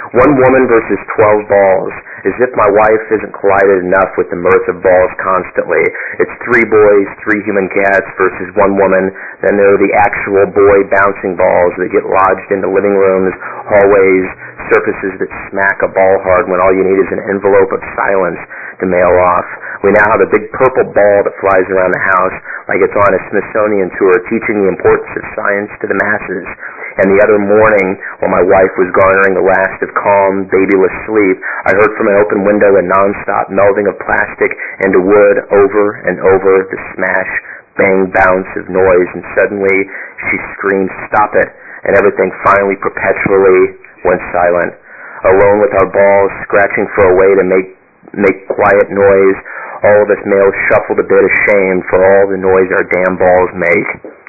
One woman versus 12 balls. As if my wife isn't collided enough with the mirth of balls constantly. It's 3 boys, 3 human cats versus one woman. Then there are the actual boy bouncing balls that get lodged into living rooms, hallways, surfaces that smack a ball hard when all you need is an envelope of silence to mail off. We now have a big purple ball that flies around the house like it's on a Smithsonian tour teaching the importance of science to the masses. And the other morning, while my wife was garnering the last of calm, babyless sleep, I heard from an open window a nonstop melding of plastic into wood over and over, the smash, bang, bounce of noise, and suddenly she screamed, "Stop it!" and everything finally perpetually went silent. Alone with our balls, scratching for a way to make quiet noise, all of us males shuffled a bit ashamed for all the noise our damn balls make.